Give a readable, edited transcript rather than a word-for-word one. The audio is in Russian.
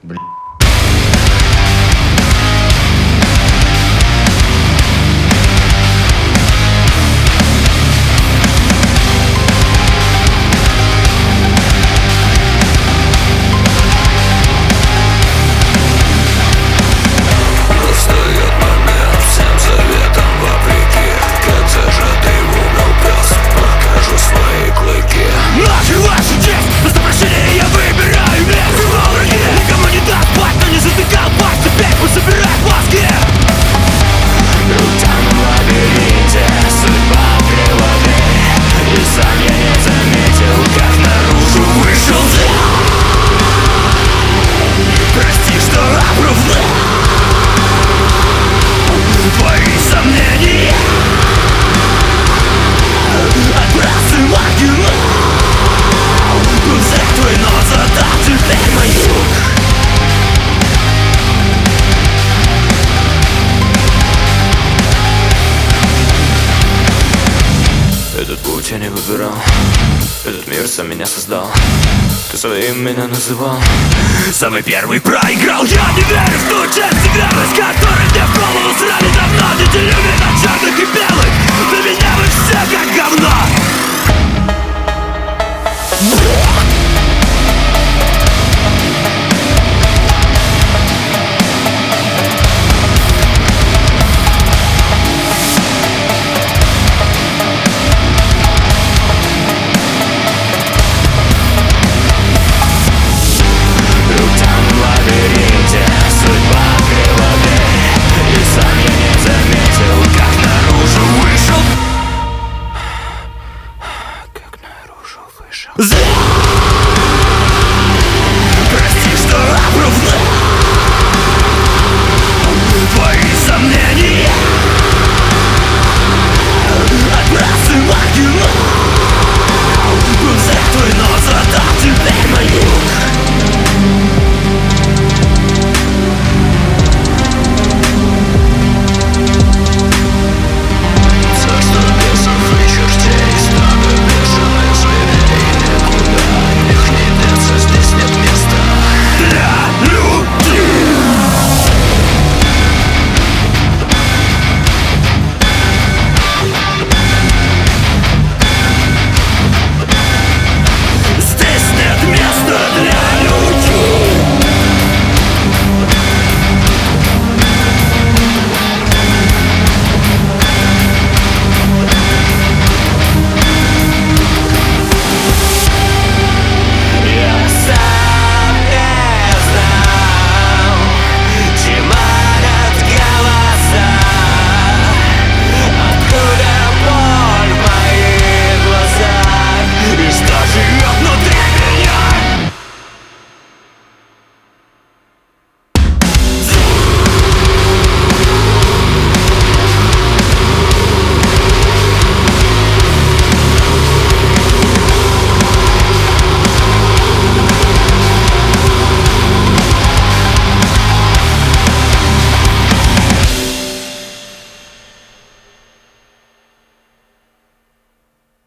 Этот путь я не выбирал, этот мир сам меня создал. Ты своим меня называл, самый первый проиграл. Я не верю в ту часть верность, которой мне в голову срали давно. Не делю на черных и белых, для меня вы все как говно.